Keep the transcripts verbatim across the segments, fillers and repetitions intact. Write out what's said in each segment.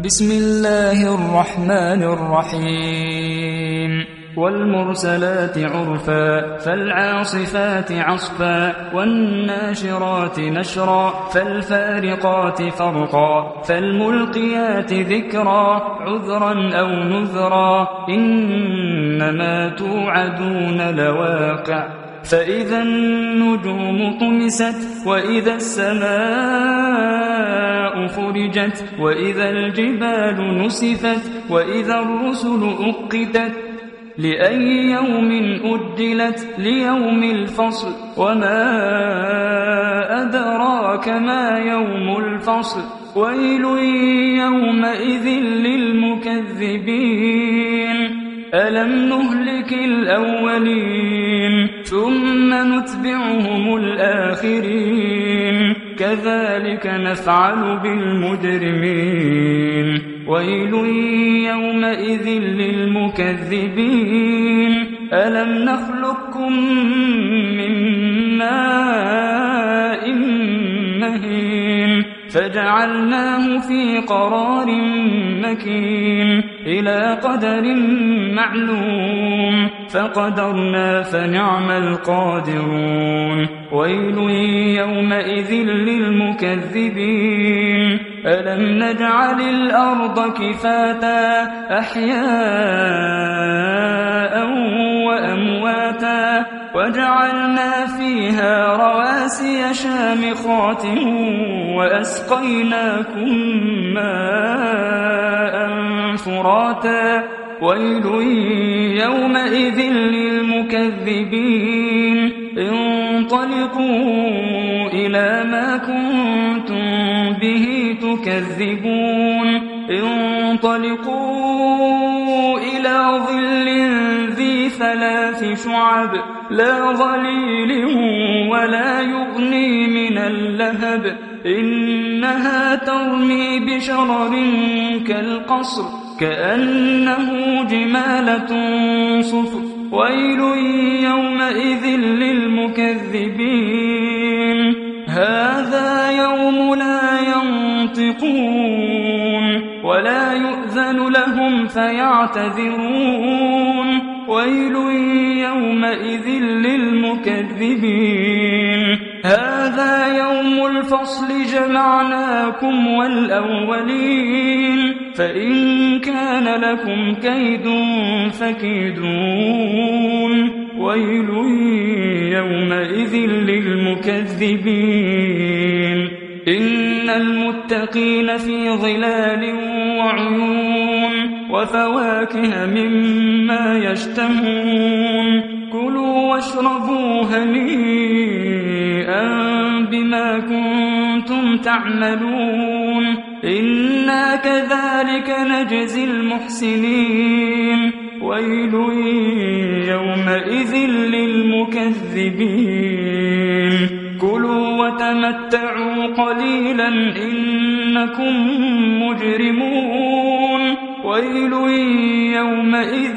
بسم الله الرحمن الرحيم والمرسلات عرفا فالعاصفات عصفا والناشرات نشرا فالفارقات فرقا فالملقيات ذكرا عذرا أو نذرا إنما توعدون لواقع فإذا النجوم طمست وإذا السماء فرجت وإذا الجبال نسفت وإذا الرسل أقتت لأي يوم أجلت ليوم الفصل وما أدراك ما يوم الفصل ويل يومئذ للمكذبين ألم نهلك الأولين ثم نتبعهم الآخرين كذلك نفعل بالمجرمين ويل يومئذ للمكذبين ألم نخلقكم من ماء مهين فجعلناه في قرار مكين إلى قدر معلوم فقدرنا فنعم القادرون ويل يومئذ للمكذبين ألم نجعل الأرض كفاتا أحياء وأمواتا وجعلنا فيها رواسي شامخات وأسقيناكم ماء فراتا ويل يومئذ للمكذبين انطلقوا إلى ما كنتم به تكذبون انطلقوا إلى ظل ذي ثلاث شعب لا ظليل ولا يغني من اللهب إنها ترمي بشرر كالقصر كأنه جمالة صفر ويل يومئذ للمكذبين هذا يوم لا ينطقون ولا يؤذن لهم فيعتذرون ويل يومئذ للمكذبين هذا يوم الفصل جمعناكم والأولين فإن كان لكم كيد فكيدون ويل يومئذ للمكذبين إن المتقين في ظلال وعيون وفواكه مما يشتهون كلوا واشربوا هنيئا بما كنتم تعملون إنا كذلك نجزي المحسنين ويل يومئذ للمكذبين كلوا وتمتعوا قليلا إنكم مجرمون ويل يومئذ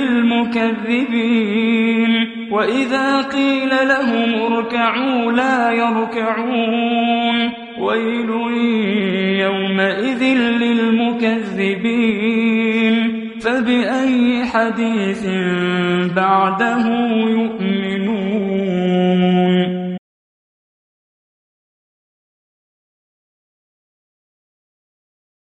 للمكذبين وإذا قيل لهم اركعوا لا يركعون ويل يومئذ للمكذبين فبأي حديث بعده يؤمنون.